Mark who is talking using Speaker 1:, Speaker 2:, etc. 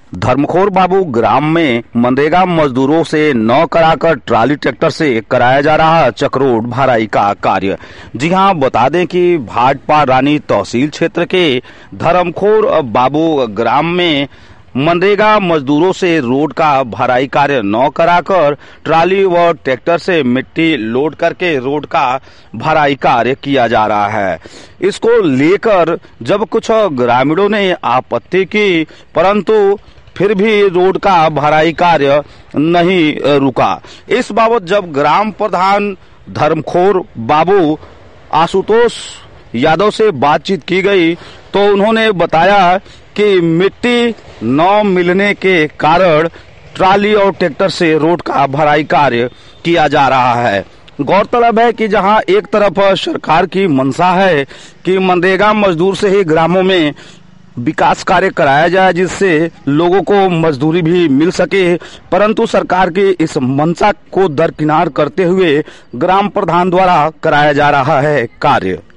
Speaker 1: धर्मखोर बाबू ग्राम में मनरेगा मजदूरों से न कराकर ट्राली ट्रैक्टर से कराया जा रहा चक्रोड भराई का कार्य। जी हां, बता दें कि भाटपा रानी तहसील क्षेत्र के धर्मखोर बाबू ग्राम में मनरेगा मजदूरों से रोड का भराई कार्य न कराकर ट्राली व ट्रैक्टर से मिट्टी लोड करके रोड का भराई कार्य किया जा रहा है। इसको लेकर जब कुछ ग्रामीणों ने आपत्ति की, परंतु फिर भी रोड का भराई कार्य नहीं रुका। इस बाबत जब ग्राम प्रधान धर्मखोर बाबू आशुतोष यादव से बातचीत की गई तो उन्होंने बताया कि मिट्टी न मिलने के कारण ट्राली और ट्रैक्टर से रोड का भराई कार्य किया जा रहा है। गौरतलब है कि जहां एक तरफ सरकार की मंशा है कि मनरेगा मजदूर से ही ग्रामों में विकास कार्य कराया जाए जिससे लोगों को मजदूरी भी मिल सके, परंतु सरकार की इस मंशा को दरकिनार करते हुए ग्राम प्रधान द्वारा कराया जा रहा है कार्य।